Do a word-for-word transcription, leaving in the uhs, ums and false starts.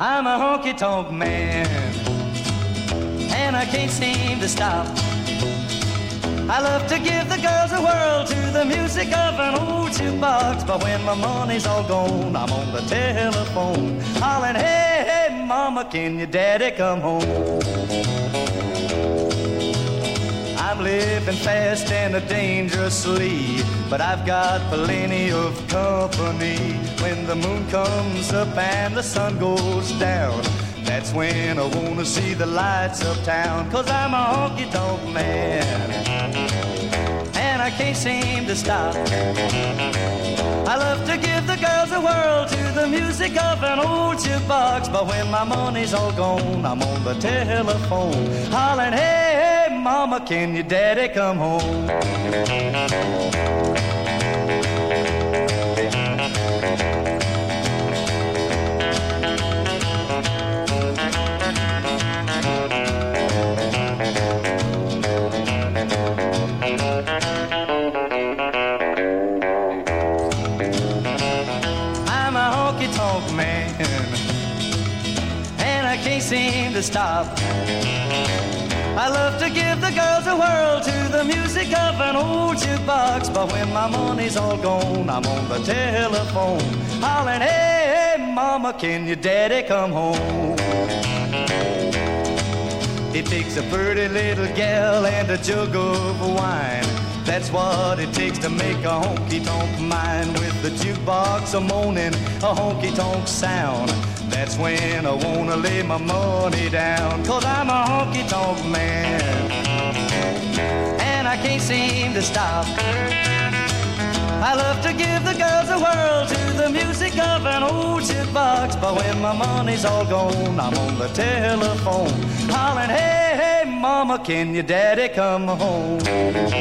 I'm a honky-tonk man, and I can't seem to stop. I love to give the girls a whirl to the music of an old jukebox, but when my money's all gone, I'm on the telephone, hollering, hey, hey, mama, can your daddy come home? I'm living fast and dangerously, but I've got plenty of company. When the moon comes up and the sun goes down, that's when I wanna see the lights of town. Cause I'm a honky-tonk man, and I can't seem to stop. I love to give the girls a whirl to the music of an old jukebox, but when my money's all gone, I'm on the telephone, hollering, hey, hey, mama, can your daddy come home? I'm a honky-tonk man, and I can't seem to stop. I love to give the girls a whirl to the music of an old jukebox, but when my money's all gone, I'm on the telephone, hollering, hey, hey, mama, can your daddy come home? It takes a pretty little gal and a jug of wine. That's what it takes to make a honky-tonk mine. With the jukebox a moaning, a honky-tonk sound, that's when I wanna lay my money down. Cause I'm a honky-tonk man, and I can't seem to stop. I love to give the girls a whirl to the music of an old jukebox, but when my money's all gone, I'm on the telephone, hollering, hey, hey, mama, can your daddy come home?